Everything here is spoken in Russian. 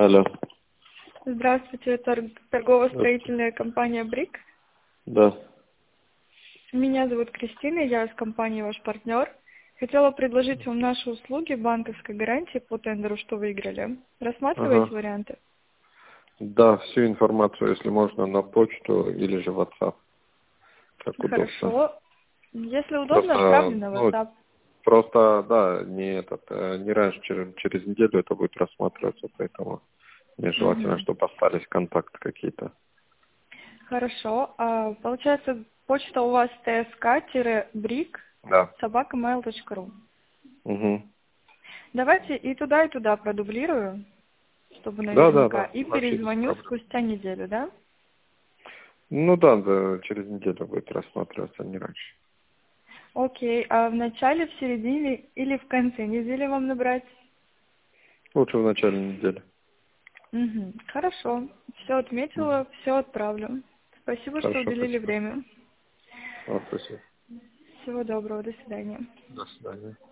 Алло. Здравствуйте, торгово-строительная компания «Брик». Да. Меня зовут Кристина, я из компании «Ваш партнер». Хотела предложить вам наши услуги банковской гарантии по тендеру, что выиграли. Рассматриваете Ага. варианты? Да, всю информацию, если можно, на почту или же в WhatsApp. Как удобно. Хорошо. Если удобно, Просто, отправлю на WhatsApp. да, не раньше, через неделю это будет рассматриваться, поэтому мне желательно, Мгм. чтобы остались контакты какие-то. Хорошо. Получается, почта у вас Да. tsk.brick@mail.ru. Угу. Давайте и туда продублирую, чтобы наверняка, Да. и Вообще без перезвоню проблем. спустя неделю, да? Ну да, через неделю будет рассматриваться, не раньше. Окей, а в начале, в середине или в конце недели вам набрать? Лучше в начале недели. Угу. Хорошо, все отметила, все отправлю. Спасибо, что Хорошо, уделили спасибо. время. Спасибо. Всего доброго, до свидания. До свидания.